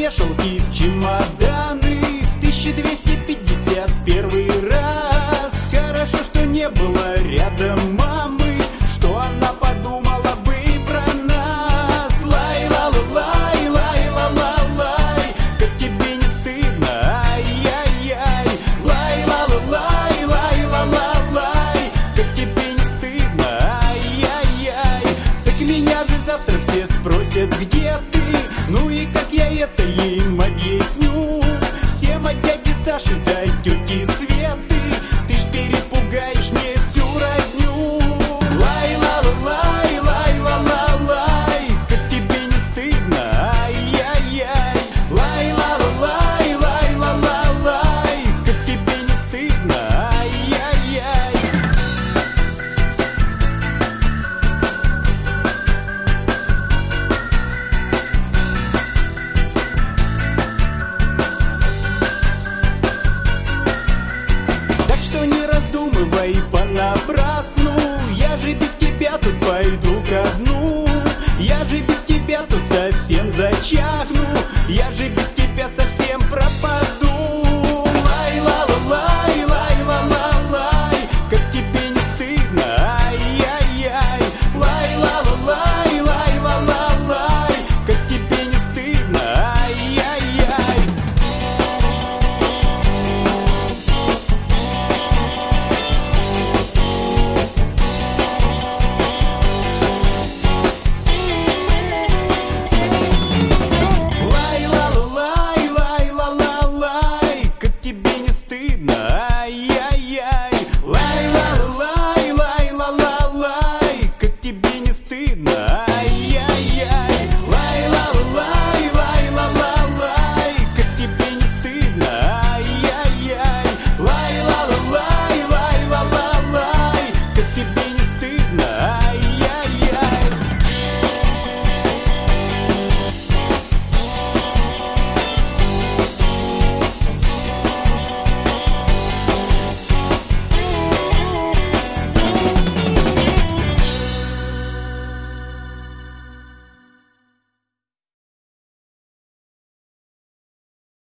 вешалки, в чемоданы. В 1251 раз. Хорошо, что не было рядом мамы, что она подумала бы про нас. Лай-ла-ла-лай, лай-ла-ла-лай, как тебе не стыдно, ай-яй-яй. Лай-ла-ла-лай, лай-ла-ла-лай, как тебе не стыдно, ай-яй-яй. Так меня же завтра все спросят, где ты? Ну и как я это им объясню? Всем от дяди Саши до тети Светы, ты ж перепугаешь мне всю родню. Лай-ла-ла-лай, лай-ла-ла-лай, как тебе не стыдно, ай-яй-яй. Лай-ла-ла-лай, лай-ла-ла-лай, как тебе не стыдно, ай-яй-яй. Так что не раздумывай понапрасну, я же без тебя тут пойду ко дну. Я же без тебя тут совсем зачахну, я же без тебя совсем пропаду. Лай-ла-ла-лай, лай-ла-ла-лай, как тебе не стыдно, ай-яй-яй. Лай-ла-ла-лай, лай-ла-ла-лай, как тебе не стыдно, ай-яй-яй. Лай-ла-ла-лай, лай-ла-ла-лай, как тебе не стыдно, ай-яй-яй. Лай-ла-ла-лай, лай-ла-ла-лай, как тебе не стыдно, ай-яй-яй. Лай-ла-ла-лай.